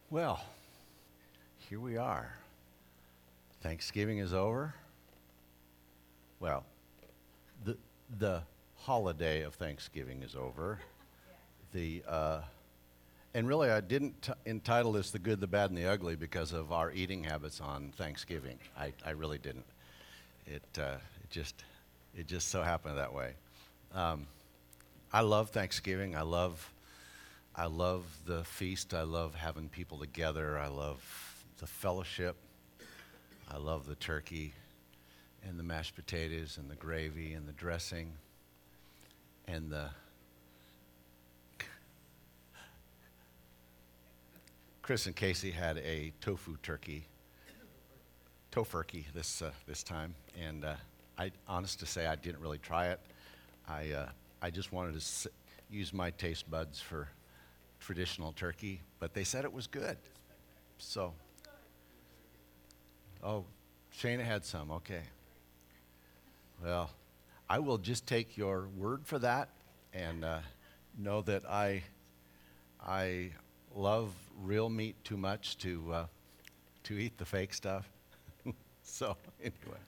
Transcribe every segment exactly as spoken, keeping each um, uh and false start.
Well, here we are. Thanksgiving is over. Well, the the holiday of Thanksgiving is over. The uh, and really, I didn't t- entitle this "The Good, the Bad, and the Ugly" because of our eating habits on Thanksgiving. I, I really didn't. It uh, it just it just so happened that way. Um, I love Thanksgiving. I love I love the feast. I love having people together. I love the fellowship. I love the turkey and the mashed potatoes and the gravy and the dressing and the Chris and Casey had a tofu turkey, tofurkey this uh, this time, and uh, I, honest to say, I didn't really try it. I uh, I just wanted to s- use my taste buds for traditional turkey, but they said it was good. So, oh, Shana had some. Okay. Well, I will just take your word for that, and uh, know that I I love real meat too much to uh, to eat the fake stuff. So anyway,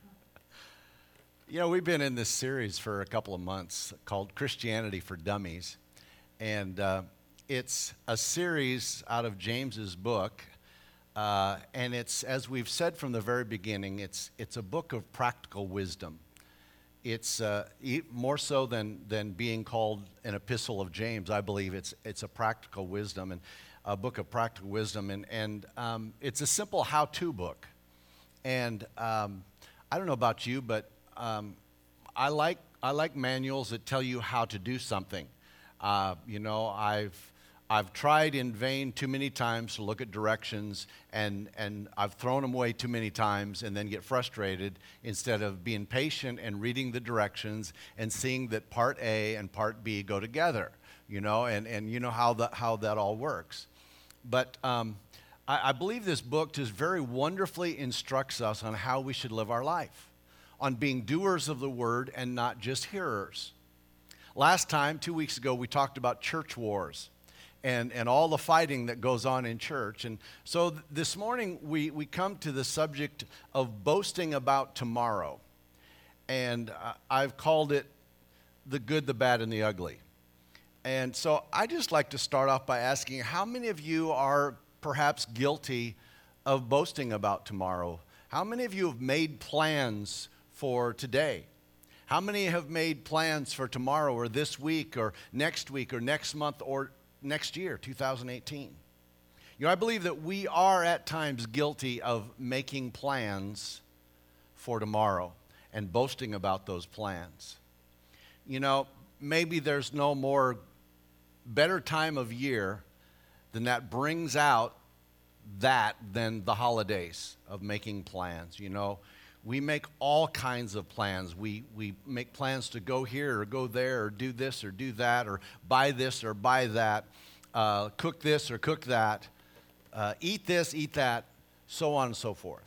you know, we've been in this series for a couple of months called Christianity for Dummies, and uh, it's a series out of James's book, uh, and it's, as we've said from the very beginning, it's it's a book of practical wisdom. It's uh, e- more so than than being called an epistle of James. I believe it's it's a practical wisdom and a book of practical wisdom, and and um, it's a simple how-to book. And um, I don't know about you, but um, I like I like manuals that tell you how to do something. Uh, you know, I've I've tried in vain too many times to look at directions, and, and I've thrown them away too many times and then get frustrated instead of being patient and reading the directions and seeing that part A and part B go together, you know, and, and you know how, the, how that all works. But um, I, I believe this book just very wonderfully instructs us on how we should live our life, on being doers of the word and not just hearers. Last time, two weeks ago, we talked about church wars. And, and all the fighting that goes on in church. And so th- this morning we, we come to the subject of boasting about tomorrow. And uh, I've called it the good, the bad, and the ugly. And so I just like to start off by asking, how many of you are perhaps guilty of boasting about tomorrow? How many of you have made plans for today? How many have made plans for tomorrow or this week or next week or next month or next year, two thousand eighteen. You know, I believe that we are at times guilty of making plans for tomorrow and boasting about those plans. You know, maybe there's no more better time of year than that brings out that than the holidays of making plans. You know, we make all kinds of plans. We we make plans to go here or go there or do this or do that or buy this or buy that, uh, cook this or cook that, uh, eat this, eat that, so on and so forth.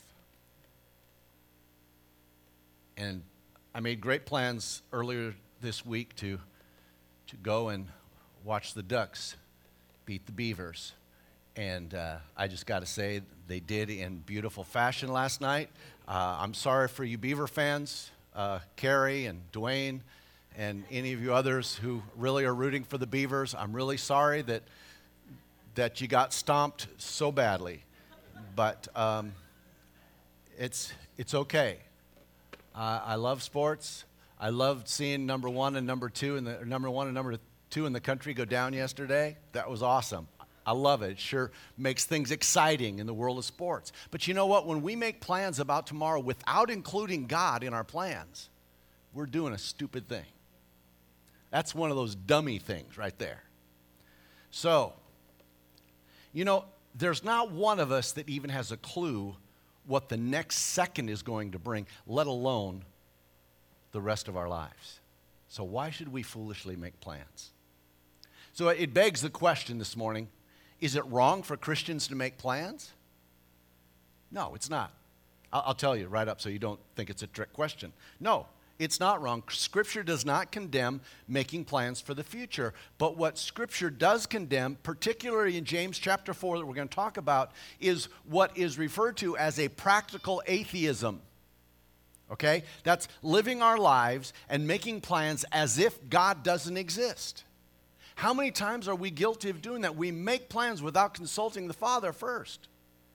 And I made great plans earlier this week to to go and watch the Ducks beat the Beavers. And uh, I just got to say, they did in beautiful fashion last night. Uh, I'm sorry for you Beaver fans, uh, Carrie and Dwayne, and any of you others who really are rooting for the Beavers. I'm really sorry that that you got stomped so badly, but um, it's it's okay. Uh, I love sports. I loved seeing number one and number two and the number one and number two in the country go down yesterday. That was awesome. I love it. It sure makes things exciting in the world of sports. But you know what? When we make plans about tomorrow without including God in our plans, we're doing a stupid thing. That's one of those dummy things right there. So, you know, there's not one of us that even has a clue what the next second is going to bring, let alone the rest of our lives. So why should we foolishly make plans? So it begs the question this morning, is it wrong for Christians to make plans? No, it's not. I'll, I'll tell you right up so you don't think it's a trick question. No, It's not wrong. Scripture does not condemn making plans for the future. But what Scripture does condemn, particularly in James chapter four that we're going to talk about, is what is referred to as a practical atheism. Okay? That's living our lives and making plans as if God doesn't exist. How many times are we guilty of doing that? We make plans without consulting the Father first.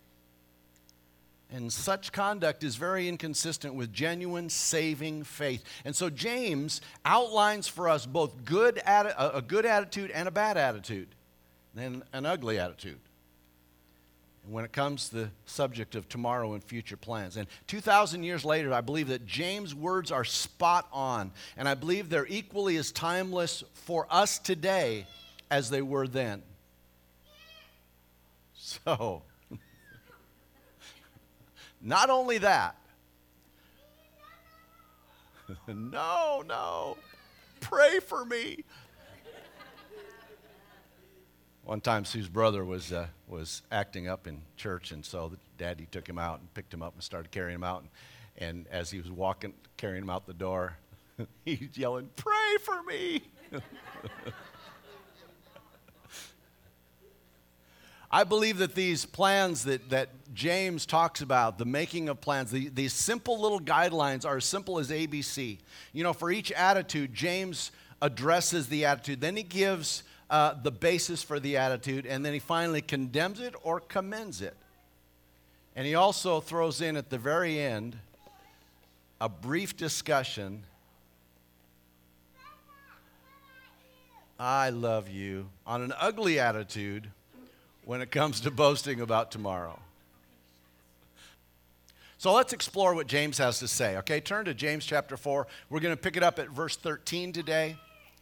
And such conduct is very inconsistent with genuine saving faith. And so James outlines for us both good atti- a good attitude and a bad attitude, and an ugly attitude. And when it comes to the subject of tomorrow and future plans. And two thousand years later, I believe that James' words are spot on. And I believe they're equally as timeless for us today as they were then. So... Not only that, no, no, pray for me. One time, Sue's brother was uh, was acting up in church, and so the daddy took him out and picked him up and started carrying him out. And, and as he was walking, carrying him out the door, he's yelling, "Pray for me." I believe that these plans that, that James talks about, the making of plans, the, these simple little guidelines are as simple as A B C. You know, for each attitude, James addresses the attitude. Then he gives uh, the basis for the attitude, and then he finally condemns it or commends it. And he also throws in at the very end a brief discussion. I love you. On an ugly attitude when it comes to boasting about tomorrow. So let's explore what James has to say, okay? Turn to James chapter four. We're going to pick it up at verse thirteen today.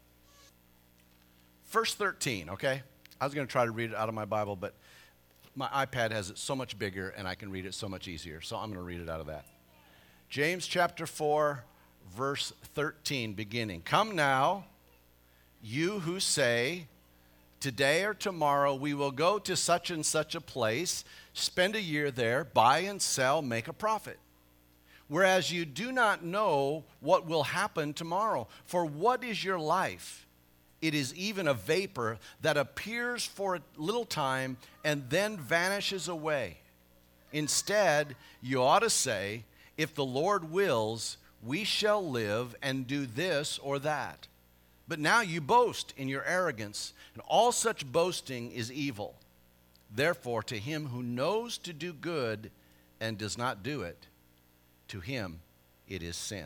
Verse thirteen, okay? I was going to try to read it out of my Bible, but my iPad has it so much bigger and I can read it so much easier, so I'm going to read it out of that. James chapter four, verse thirteen, beginning. Come now, you who say, today or tomorrow we will go to such and such a place, spend a year there, buy and sell, make a profit. Whereas you do not know what will happen tomorrow. For what is your life? It is even a vapor that appears for a little time and then vanishes away. Instead, you ought to say, if the Lord wills, we shall live and do this or that. But now you boast in your arrogance, and all such boasting is evil. Therefore, to him who knows to do good and does not do it, to him it is sin.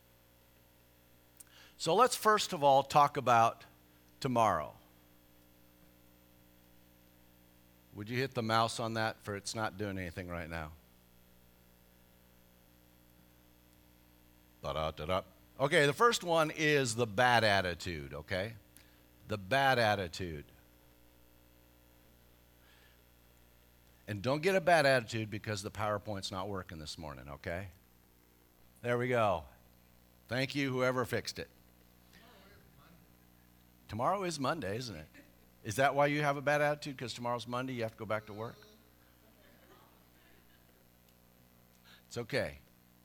So let's first of all talk about tomorrow. Would you hit the mouse on that, for it's not doing anything right now? Da-da-da-da. Okay, the first one is the bad attitude, okay? The bad attitude. And don't get a bad attitude because the PowerPoint's not working this morning, okay? There we go. Thank you, whoever fixed it. Tomorrow is Monday, isn't it? Is that why you have a bad attitude? Because tomorrow's Monday, you have to go back to work? It's okay.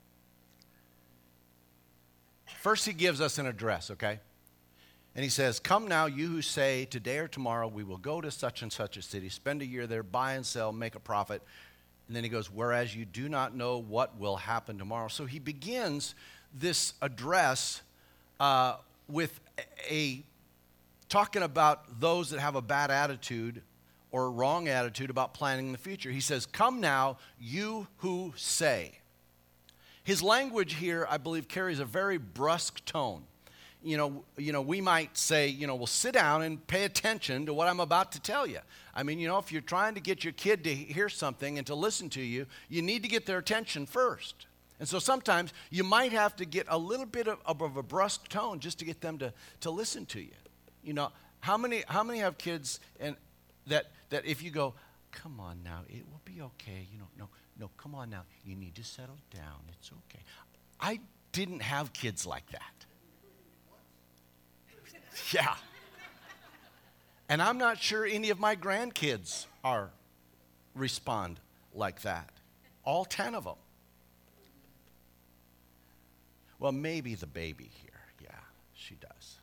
First, he gives us an address, okay? And he says, come now, you who say, today or tomorrow we will go to such and such a city, spend a year there, buy and sell, make a profit. And then he goes, whereas you do not know what will happen tomorrow. So he begins this address uh, with a, a talking about those that have a bad attitude or a wrong attitude about planning the future. He says, come now, you who say. His language here, I believe, carries a very brusque tone. You know, you know, we might say, you know, well, sit down and pay attention to what I'm about to tell you. I mean, you know, if you're trying to get your kid to hear something and to listen to you, you need to get their attention first. And so sometimes you might have to get a little bit of, of a brusque tone just to get them to, to listen to you. You know, how many how many have kids and that that if you go, come on now, it will be okay, you know, no. No, come on now. You need to settle down. It's okay. I didn't have kids like that. Yeah. And I'm not sure any of my grandkids are respond like that. All ten of them. Well, maybe the baby here. Yeah, she does.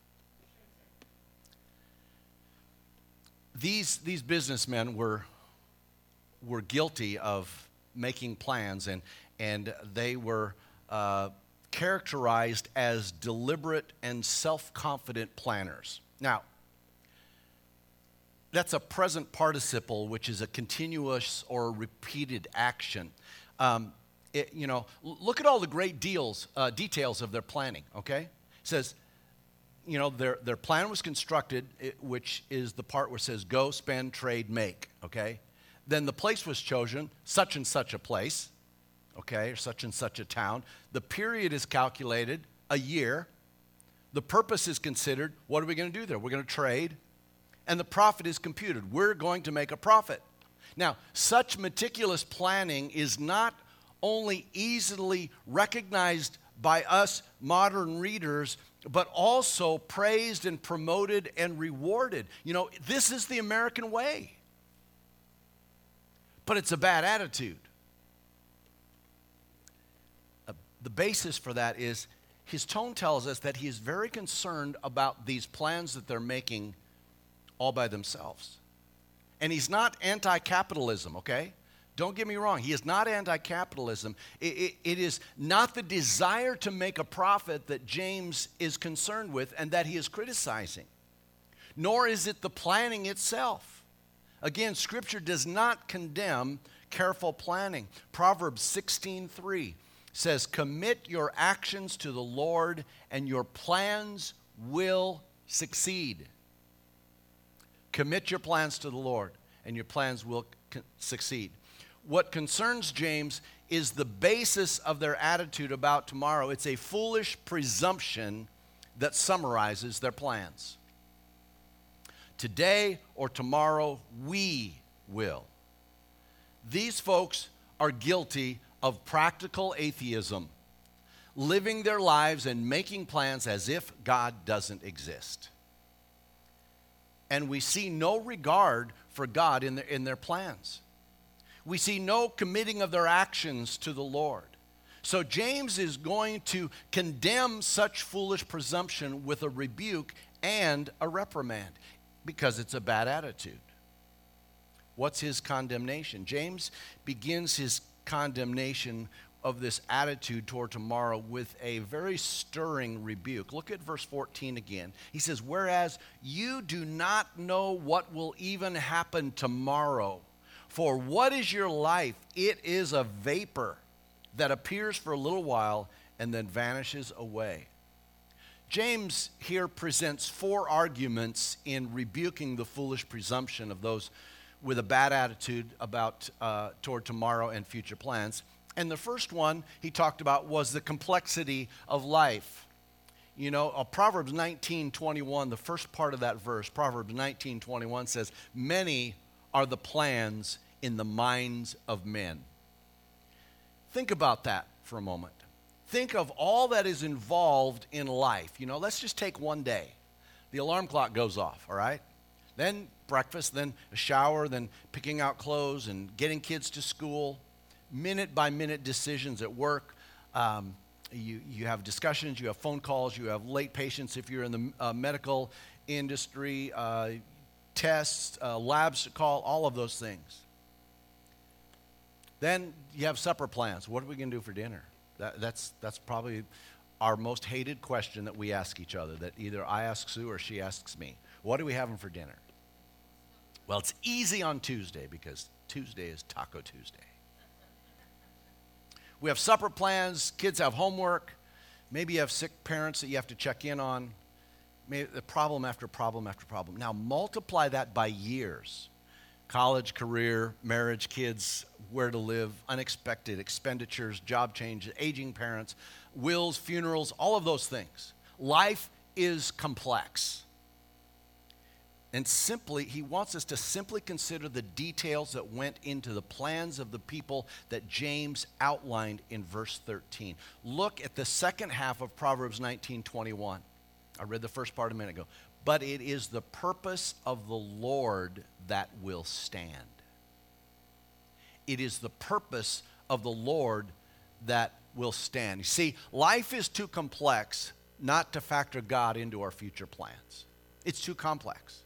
These, these businessmen were, were guilty of making plans, and, and they were uh, characterized as deliberate and self-confident planners. Now, that's a present participle, which is a continuous or repeated action. Um, it, you know, look at all the great deals, uh, details of their planning, okay? It says, you know, their, their plan was constructed, it, which is the part where it says go, spend, trade, make, okay? Then the place was chosen, such and such a place, okay, or such and such a town. The period is calculated, a year. The purpose is considered, what are we going to do there? We're going to trade. And the profit is computed. We're going to make a profit. Now, such meticulous planning is not only easily recognized by us modern readers, but also praised and promoted and rewarded. You know, this is the American way. But it's a bad attitude. Uh, the basis for that is his tone tells us that he is very concerned about these plans that they're making all by themselves. And he's not anti-capitalism, okay? Don't get me wrong. He is not anti-capitalism. It, it, it is not the desire to make a profit that James is concerned with and that he is criticizing. Nor is it the planning itself. Again, Scripture does not condemn careful planning. Proverbs sixteen three says, commit your actions to the Lord and your plans will succeed. Commit your plans to the Lord, and your plans will co- succeed. What concerns James is the basis of their attitude about tomorrow. It's a foolish presumption that summarizes their plans. Today or tomorrow, we will. These folks are guilty of practical atheism, living their lives and making plans as if God doesn't exist. And we see no regard for God in their, in their plans. We see no committing of their actions to the Lord. So James is going to condemn such foolish presumption with a rebuke and a reprimand because it's a bad attitude. What's his condemnation? James begins his condemnation of this attitude toward tomorrow with a very stirring rebuke. Look at verse fourteen again. He says, whereas you do not know what will even happen tomorrow, for what is your life? It is a vapor that appears for a little while and then vanishes away. James here presents four arguments in rebuking the foolish presumption of those with a bad attitude about uh, toward tomorrow and future plans. And the first one he talked about was the complexity of life. You know, uh, Proverbs nineteen twenty-one, the first part of that verse, Proverbs nineteen twenty-one says, many are the plans in the minds of men. Think about that for a moment. Think of all that is involved in life. You know, let's just take one day. The alarm clock goes off, all right? Then breakfast, then a shower, then picking out clothes and getting kids to school. Minute-by-minute decisions at work. Um, you, you have discussions, you have phone calls, you have late patients if you're in the uh, medical industry, uh, tests, uh, labs to call, all of those things. Then you have supper plans. What are we going to do for dinner? That, that's, that's probably our most hated question that we ask each other, that either I ask Sue or she asks me. What are we having for dinner? Well, it's easy on Tuesday because Tuesday is Taco Tuesday. We have supper plans, kids have homework, maybe you have sick parents that you have to check in on, maybe the problem after problem after problem. Now multiply that by years. College, career, marriage, kids, where to live, unexpected expenditures, job changes, aging parents, wills, funerals, all of those things. Life is complex. And simply, he wants us to simply consider the details that went into the plans of the people that James outlined in verse thirteen. Look at the second half of Proverbs nineteen twenty-one. I read the first part a minute ago. But it is the purpose of the Lord that will stand. It is the purpose of the Lord that will stand. You see, life is too complex not to factor God into our future plans. It's too complex.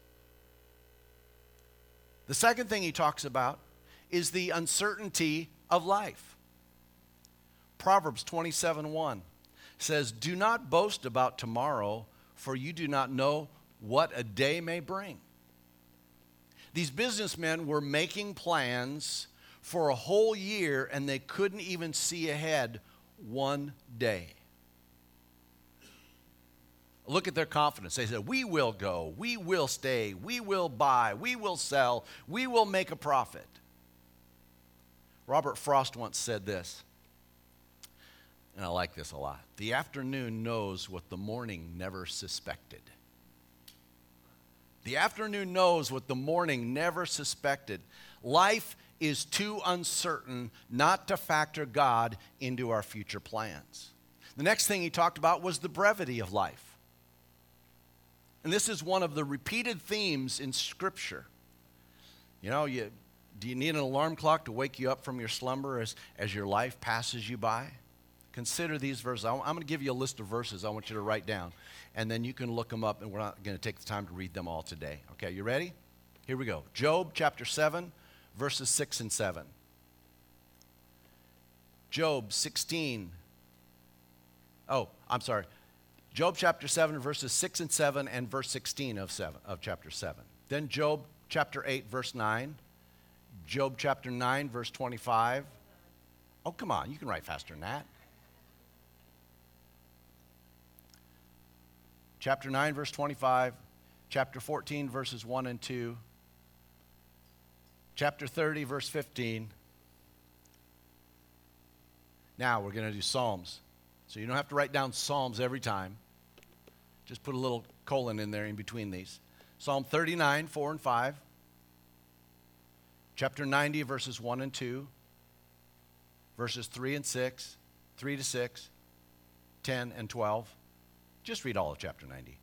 The second thing he talks about is the uncertainty of life. Proverbs twenty-seven one says, "Do not boast about tomorrow, for you do not know what a day may bring." These businessmen were making plans for a whole year, and they couldn't even see ahead one day. Look at their confidence. They said, "We will go, we will stay, we will buy, we will sell, we will make a profit." Robert Frost once said this, and I like this a lot: "The afternoon knows what the morning never suspected." The afternoon knows what the morning never suspected. Life is too uncertain not to factor God into our future plans. The next thing he talked about was the brevity of life. And this is one of the repeated themes in Scripture. You know, you, do you need an alarm clock to wake you up from your slumber as, as your life passes you by? Consider these verses. I'm going to give you a list of verses I want you to write down, and then you can look them up, and we're not going to take the time to read them all today. Okay, you ready? Here we go. Job chapter seven, verses six and seven. Job sixteen. Oh, I'm sorry. Job chapter seven, verses six and seven, and verse sixteen of seven of chapter seven. Then Job chapter eight, verse nine. Job chapter nine, verse twenty-five. Oh, come on, you can write faster than that. Chapter nine, verse twenty-five. Chapter fourteen, verses one and two. Chapter thirty, verse fifteen. Now we're going to do Psalms. So you don't have to write down Psalms every time. Just put a little colon in there in between these. Psalm thirty-nine, four and five. Chapter ninety, verses one and two. Verses three and six. three to six. ten and twelve. Just read all of chapter ninety.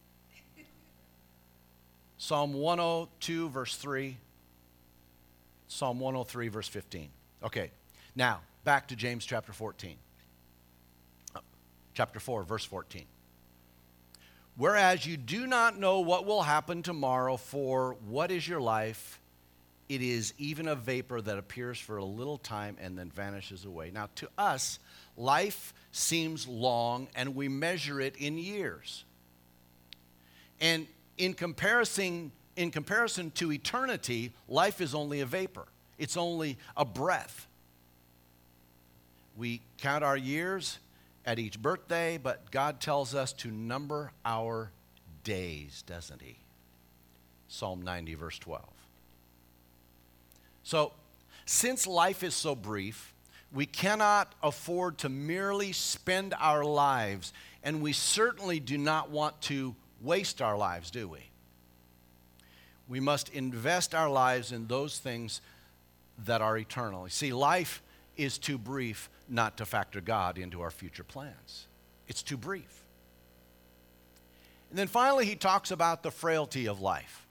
Psalm one oh two, verse three. Psalm one oh three, verse fifteen. Okay, now back to James chapter fourteen. Chapter four, verse fourteen. "Whereas you do not know what will happen tomorrow, for what is your life? It is even a vapor that appears for a little time and then vanishes away." Now, to us, life seems long, and we measure it in years. And in comparison, in comparison to eternity, life is only a vapor. It's only a breath. We count our years at each birthday, but God tells us to number our days, doesn't he? Psalm ninety, verse twelve. So, since life is so brief, we cannot afford to merely spend our lives, and we certainly do not want to waste our lives, do we? We must invest our lives in those things that are eternal. You see, life is too brief not to factor God into our future plans. It's too brief. And then finally, he talks about the frailty of life.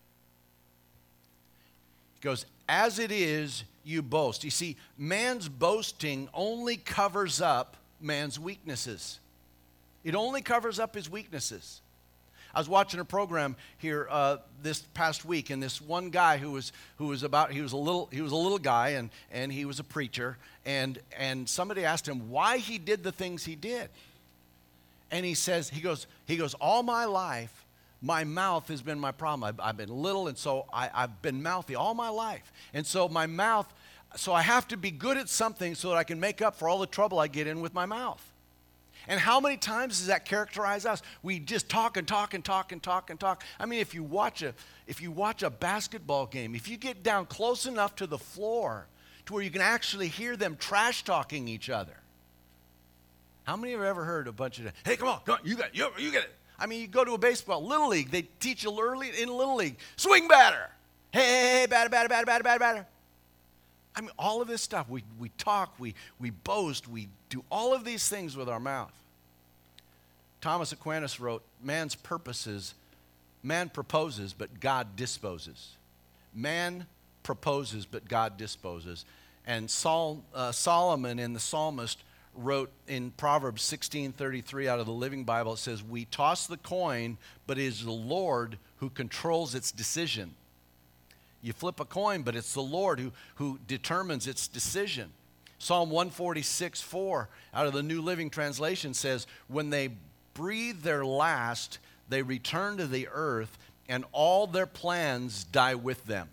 He goes, "As it is, you boast." You see, man's boasting only covers up man's weaknesses. It only covers up his weaknesses. I was watching a program here uh, this past week, and this one guy who was who was about he was a little he was a little guy, and and he was a preacher, and and somebody asked him why he did the things he did, and he says he goes he goes all my life. My mouth has been my problem. I've, I've been little, and so I, I've been mouthy all my life. And so my mouth, so I have to be good at something so that I can make up for all the trouble I get in with my mouth. And how many times does that characterize us? We just talk and talk and talk and talk and talk. I mean, if you watch a, if you watch a basketball game, if you get down close enough to the floor to where you can actually hear them trash talking each other. How many have ever heard a bunch of, "Hey, come on, come on, you got it, you, you get it." I mean, you go to a baseball, Little League, they teach you early in Little League, swing batter. Hey, hey, hey, batter, batter, batter, batter, batter, batter. I mean, all of this stuff, we, we talk, we, we boast, we do all of these things with our mouth. Thomas Aquinas wrote, man's purposes, man proposes, but God disposes. Man proposes, but God disposes. And Saul, uh, Solomon in the Psalmist wrote in Proverbs sixteen thirty-three out of the Living Bible, it says, we toss the coin, but it is the Lord who controls its decision. You flip a coin, but it's the Lord who, who determines its decision. Psalm one forty-six four out of the New Living Translation says, when they breathe their last, they return to the earth, and all their plans die with them.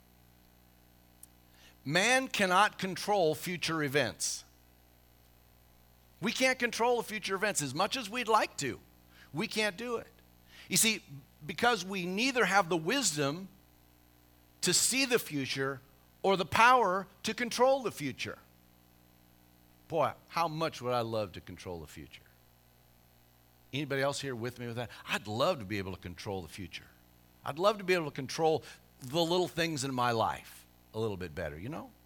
Man cannot control future events. We can't control the future events as much as we'd like to. We can't do it. You see, because we neither have the wisdom to see the future or the power to control the future. Boy, how much would I love to control the future? Anybody else here with me with that? I'd love to be able to control the future. I'd love to be able to control the little things in my life a little bit better, you know?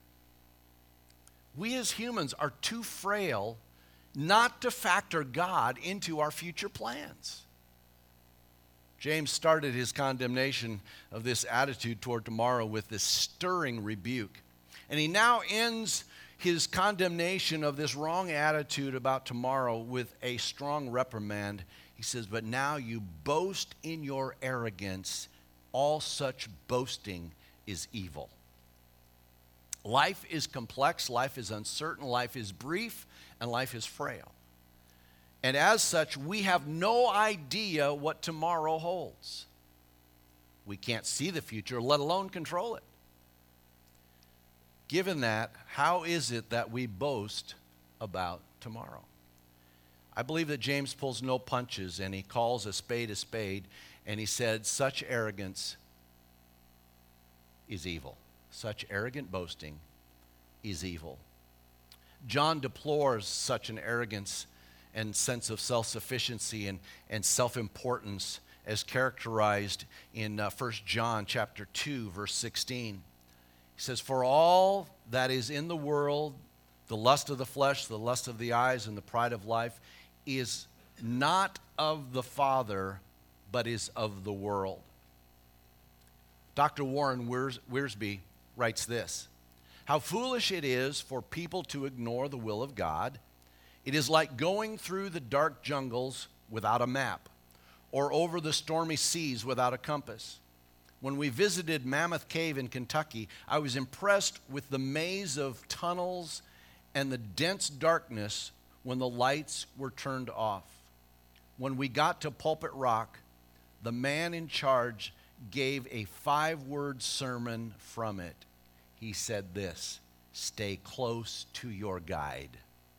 We as humans are too frail not to factor God into our future plans. James started his condemnation of this attitude toward tomorrow with this stirring rebuke. And he now ends his condemnation of this wrong attitude about tomorrow with a strong reprimand. He says, but now you boast in your arrogance. All such boasting is evil. Life is complex, life is uncertain, life is brief, and life is frail. And as such, we have no idea what tomorrow holds. We can't see the future, let alone control it. Given that, how is it that we boast about tomorrow? I believe that James pulls no punches, and he calls a spade a spade, and he said, such arrogance is evil. Such arrogant boasting is evil. John deplores such an arrogance and sense of self-sufficiency and, and self-importance as characterized in uh, First John chapter two, verse sixteen. He says, for all that is in the world, the lust of the flesh, the lust of the eyes, and the pride of life, is not of the Father, but is of the world. Doctor Warren Wiers- Wiersbe writes this, how foolish it is for people to ignore the will of God. It is like going through the dark jungles without a map, or over the stormy seas without a compass. When we visited Mammoth Cave in Kentucky, I was impressed with the maze of tunnels and the dense darkness when the lights were turned off. When we got to Pulpit Rock, the man in charge gave a five-word sermon from it. He said this, stay close to your guide.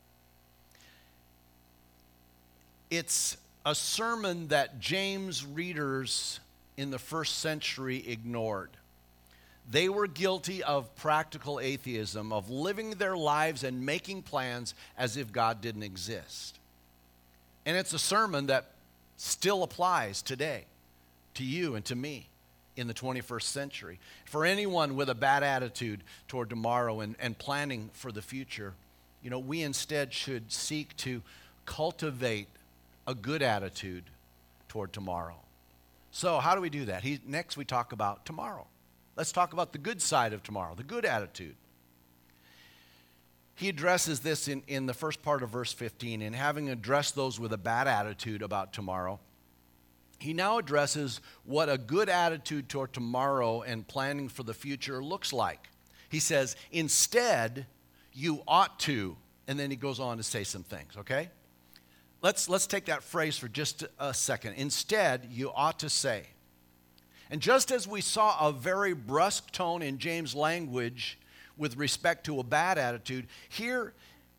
It's a sermon that James readers in the first century ignored. They were guilty of practical atheism, of living their lives and making plans as if God didn't exist. And it's a sermon that still applies today to you and to me in the twenty-first century. For anyone with a bad attitude toward tomorrow and, and planning for the future, you know, we instead should seek to cultivate a good attitude toward tomorrow. So how do we do that? He, next we talk about tomorrow. Let's talk about the good side of tomorrow, the good attitude. He addresses this in, in the first part of verse fifteen, and having addressed those with a bad attitude about tomorrow, he now addresses what a good attitude toward tomorrow and planning for the future looks like. He says, instead, you ought to, and then he goes on to say some things, okay? Let's, let's take that phrase for just a second. Instead, you ought to say. And just as we saw a very brusque tone in James' language with respect to a bad attitude, here,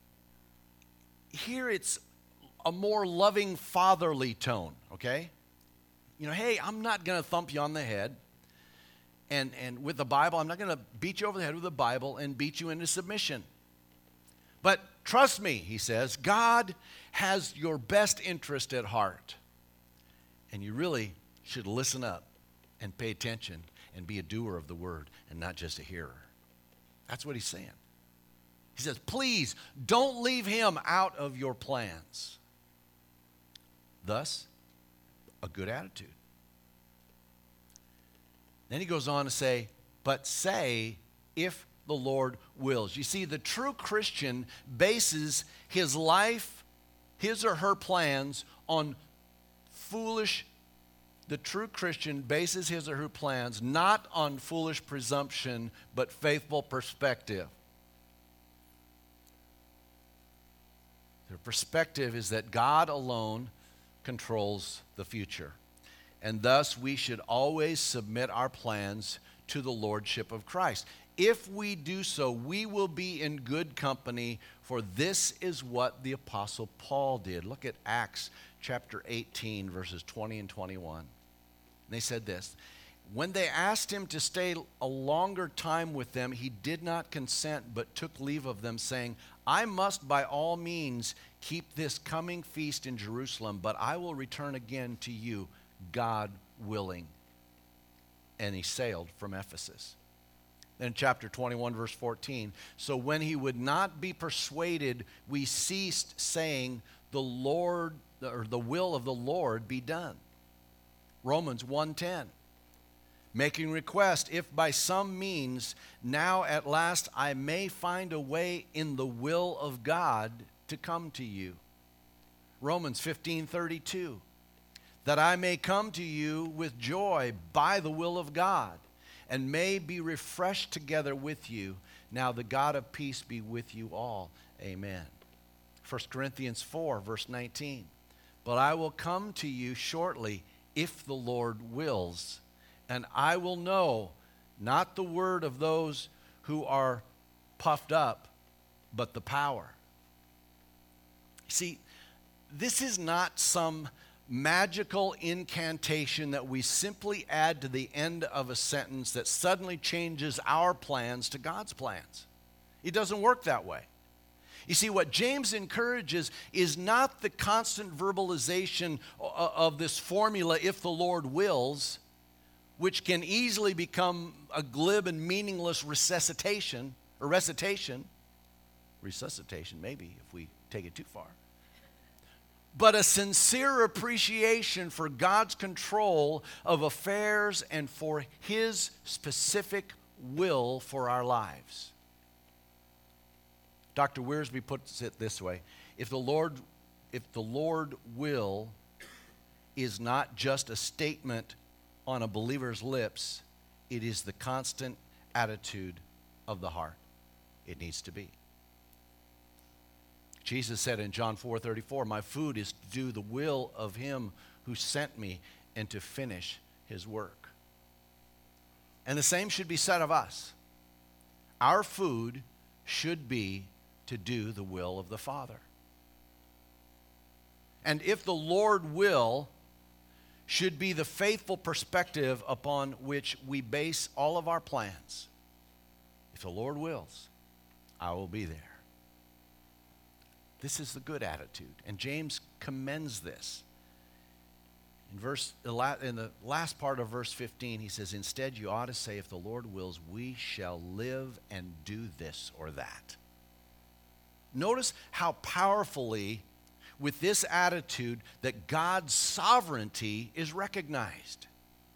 here it's a more loving, fatherly tone, okay? You know, hey, I'm not going to thump you on the head. And, and with the Bible, I'm not going to beat you over the head with the Bible and beat you into submission. But trust me, he says, God has your best interest at heart. And you really should listen up and pay attention and be a doer of the word and not just a hearer. That's what he's saying. He says, please don't leave him out of your plans. Thus, a good attitude. Then he goes on to say, but say, if the Lord wills. You see, the true Christian bases his life, his or her plans on foolish, the true Christian bases his or her plans not on foolish presumption, but faithful perspective. Their perspective is that God alone controls the future. And thus, we should always submit our plans to the lordship of Christ. If we do so, we will be in good company, for this is what the Apostle Paul did. Look at Acts chapter eighteen, verses twenty and twenty-one. They said this, when they asked him to stay a longer time with them, he did not consent, but took leave of them, saying, I must by all means keep this coming feast in Jerusalem, but I will return again to you, God willing. And he sailed from Ephesus. Then chapter twenty-one, verse fourteen, so when he would not be persuaded, we ceased, saying, the Lord, or the will of the Lord be done. Romans one ten, making request, if by some means now at last I may find a way in the will of God to come to you. Romans fifteen thirty-two, that I may come to you with joy by the will of God, and may be refreshed together with you. Now the God of peace be with you all. Amen. First Corinthians four, verse nineteen, but I will come to you shortly, if the Lord wills, and I will know not the word of those who are puffed up, but the power. See, this is not some magical incantation that we simply add to the end of a sentence that suddenly changes our plans to God's plans. It doesn't work that way. You see, what James encourages is not the constant verbalization of this formula, if the Lord wills, which can easily become a glib and meaningless resuscitation, or recitation, resuscitation maybe if we take it too far, but a sincere appreciation for God's control of affairs and for his specific will for our lives. Doctor Wiersbe puts it this way, if the Lord, if the Lord will is not just a statement on a believer's lips, it is the constant attitude of the heart. It needs to be. Jesus said in John four thirty-four, my food is to do the will of him who sent me and to finish his work. And the same should be said of us. Our food should be to do the will of the Father. And if the Lord will should be the faithful perspective upon which we base all of our plans. If the Lord wills, I will be there. This is the good attitude, and James commends this. In verse in the last part of verse fifteen, he says, instead you ought to say, if the Lord wills, we shall live and do this or that. Notice how powerfully, with this attitude, that God's sovereignty is recognized.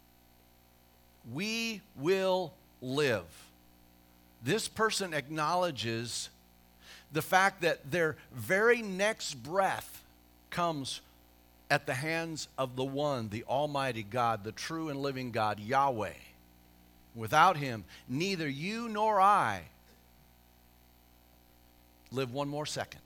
We will live. This person acknowledges the fact that their very next breath comes at the hands of the one, the Almighty God, the true and living God, Yahweh. Without him, neither you nor I live one more second.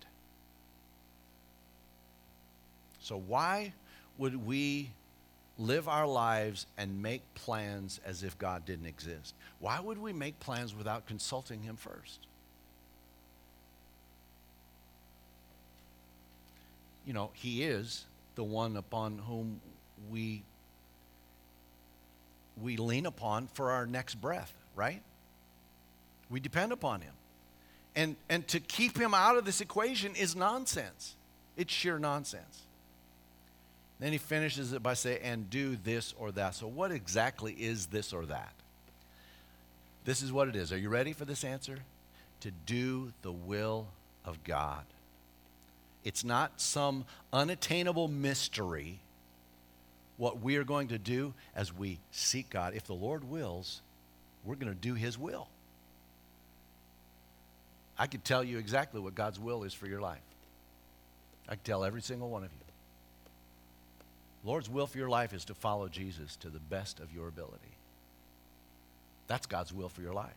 So why would we live our lives and make plans as if God didn't exist? Why would we make plans without consulting him first? You know, he is the one upon whom we we lean upon for our next breath, right? We depend upon him. And and to keep him out of this equation is nonsense. It's sheer nonsense. Then he finishes it by saying, and do this or that. So what exactly is this or that? This is what it is. Are you ready for this answer? To do the will of God. It's not some unattainable mystery what we are going to do as we seek God. If the Lord wills, we're going to do his will. I could tell you exactly what God's will is for your life. I could tell every single one of you. Lord's will for your life is to follow Jesus to the best of your ability. That's God's will for your life.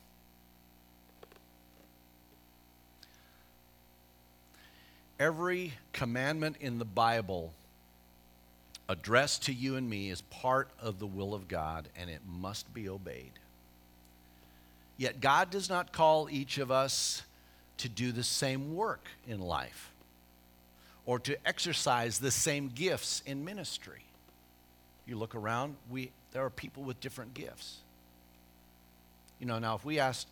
Every commandment in the Bible addressed to you and me is part of the will of God, and it must be obeyed. Yet God does not call each of us to do the same work in life or to exercise the same gifts in ministry. You look around, we, there are people with different gifts. You know, now if we asked,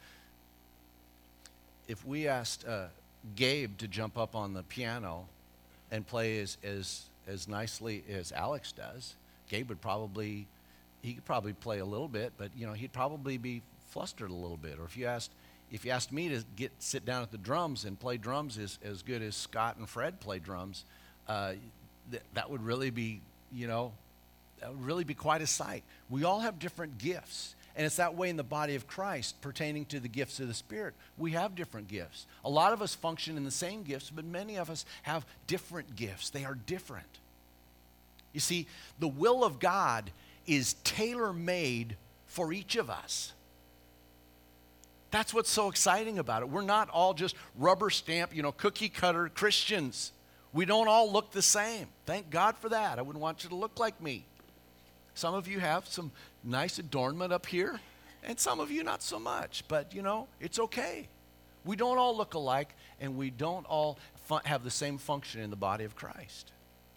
if we asked uh, Gabe to jump up on the piano and play as, as, as nicely as Alex does, Gabe would probably, he could probably play a little bit, but you know, he'd probably be flustered a little bit. Or if you asked, if you asked me to get sit down at the drums and play drums as, as good as Scott and Fred play drums, uh, th- that would really be, you know, that would really be quite a sight. We all have different gifts. And it's that way in the body of Christ pertaining to the gifts of the Spirit. We have different gifts. A lot of us function in the same gifts, but many of us have different gifts. They are different. You see, the will of God is tailor-made for each of us. That's what's so exciting about it. We're not all just rubber stamp, you know, cookie cutter Christians. We don't all look the same. Thank God for that. I wouldn't want you to look like me. Some of you have some nice adornment up here, and some of you not so much. But, you know, it's okay. We don't all look alike, and we don't all fu- have the same function in the body of Christ.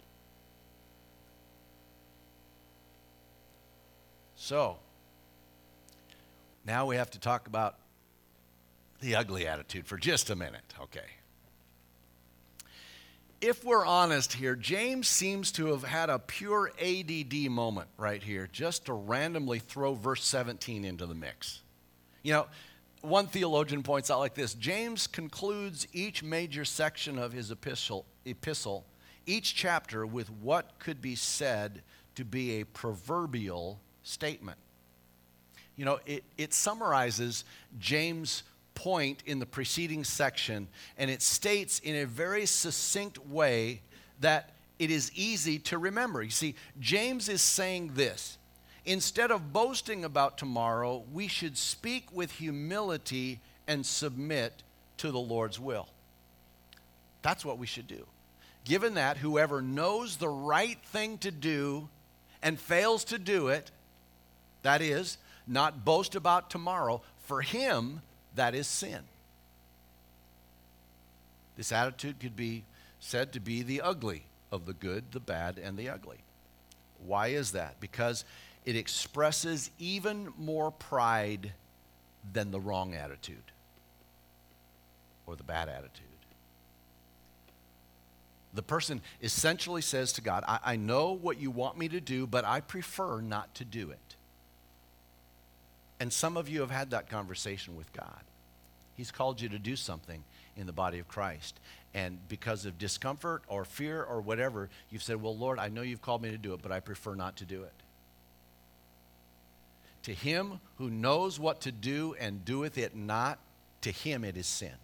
So, now we have to talk about the ugly attitude for just a minute, okay? If we're honest here, James seems to have had a pure A D D moment right here, just to randomly throw verse seventeen into the mix. You know, one theologian points out like this: James concludes each major section of his epistle, epistle, each chapter with what could be said to be a proverbial statement. You know, it, it summarizes James' point in the preceding section, and it states in a very succinct way that it is easy to remember. You see, James is saying this: instead of boasting about tomorrow, we should speak with humility and submit to the Lord's will. That's what we should do. Given that whoever knows the right thing to do and fails to do it, that is, not boast about tomorrow, for him that is sin. This attitude could be said to be the ugly of the good, the bad, and the ugly. Why is that? Because it expresses even more pride than the wrong attitude or the bad attitude. The person essentially says to God, I, I know what you want me to do, but I prefer not to do it. And some of you have had that conversation with God. He's called you to do something in the body of Christ. And because of discomfort or fear or whatever, you've said, well, Lord, I know you've called me to do it, but I prefer not to do it. To him who knows what to do and doeth it not, to him it is sin.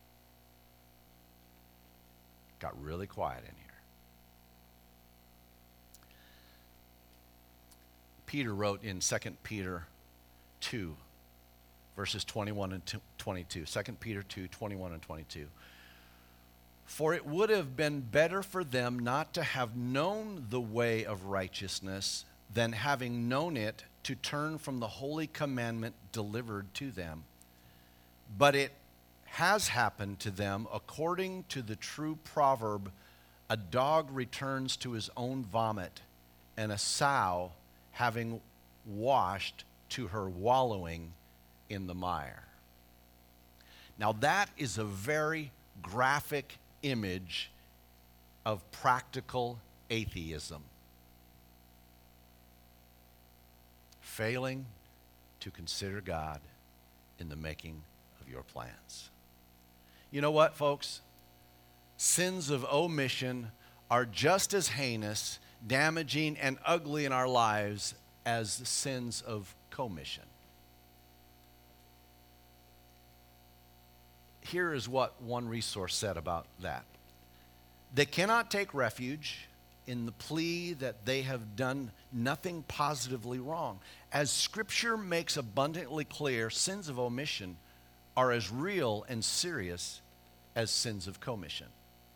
Got really quiet in here. Peter wrote in Second Peter two, verses twenty-one and twenty-two. Second Peter two, twenty-one and twenty-two. For it would have been better for them not to have known the way of righteousness than having known it to turn from the holy commandment delivered to them. But it has happened to them according to the true proverb, a dog returns to his own vomit, and a sow, having washed, to her wallowing in the mire. Now that is a very graphic image of practical atheism. Failing to consider God in the making of your plans. You know what, folks? Sins of omission are just as heinous, damaging, and ugly in our lives as the sins of commission. here is what one resource said about that. They cannot take refuge in the plea that they have done nothing positively wrong. As Scripture makes abundantly clear, sins of omission are as real and serious as sins of commission.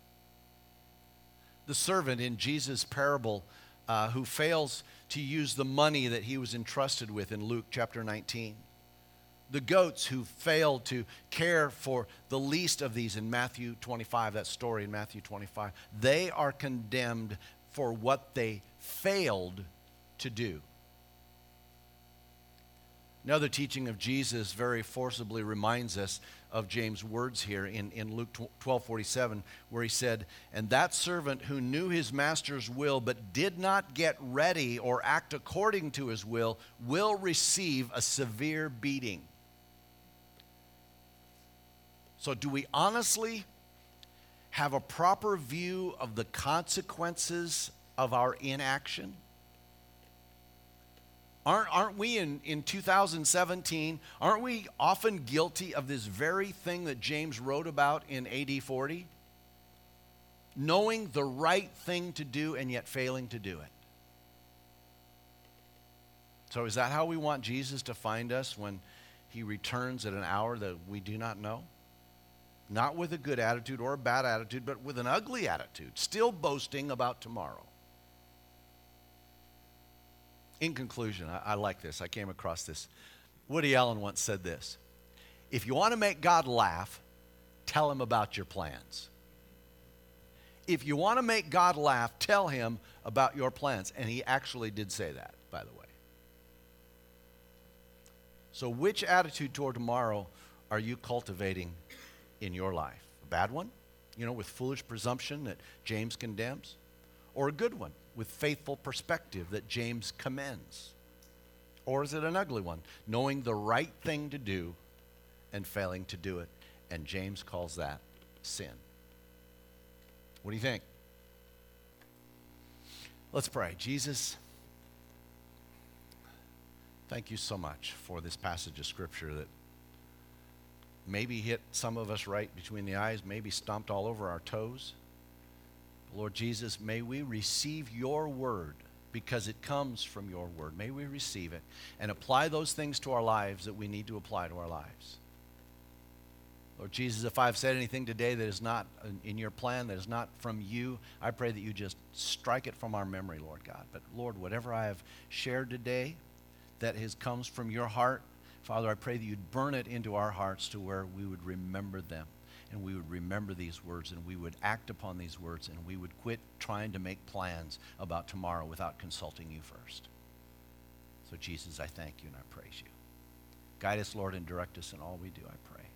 The servant in Jesus' parable uh, who fails to use the money that he was entrusted with in Luke chapter nineteen. The goats who failed to care for the least of these in Matthew twenty-five, that story in Matthew twenty-five, they are condemned for what they failed to do. Another teaching of Jesus very forcibly reminds us of James' words here in, in Luke twelve forty-seven, where he said, "And that servant who knew his master's will but did not get ready or act according to his will will receive a severe beating." So do we honestly have a proper view of the consequences of our inaction? Aren't, aren't we in, in two thousand seventeen, aren't we often guilty of this very thing that James wrote about in A D forty? Knowing the right thing to do and yet failing to do it. So is that how we want Jesus to find us when he returns at an hour that we do not know? Not with a good attitude or a bad attitude, but with an ugly attitude, still boasting about tomorrow. In conclusion, I, I like this. I came across this. Woody Allen once said this: if you want to make God laugh, tell him about your plans. If you want to make God laugh, tell him about your plans. And he actually did say that, by the way. So which attitude toward tomorrow are you cultivating in your life? A bad one, you know, with foolish presumption that James condemns? Or a good one with faithful perspective that James commends? Or is it an ugly one, knowing the right thing to do and failing to do it? And James calls that sin. What do you think? Let's pray. Jesus, thank you so much for this passage of Scripture that maybe hit some of us right between the eyes, maybe stomped all over our toes. Lord Jesus, may we receive your word because it comes from your word. May we receive it and apply those things to our lives that we need to apply to our lives. Lord Jesus, if I've said anything today that is not in your plan, that is not from you, I pray that you just strike it from our memory, Lord God. But Lord, whatever I have shared today that has comes from your heart, Father, I pray that you'd burn it into our hearts to where we would remember them. And we would remember these words, and we would act upon these words, and we would quit trying to make plans about tomorrow without consulting you first. So Jesus, I thank you and I praise you. Guide us, Lord, and direct us in all we do, I pray.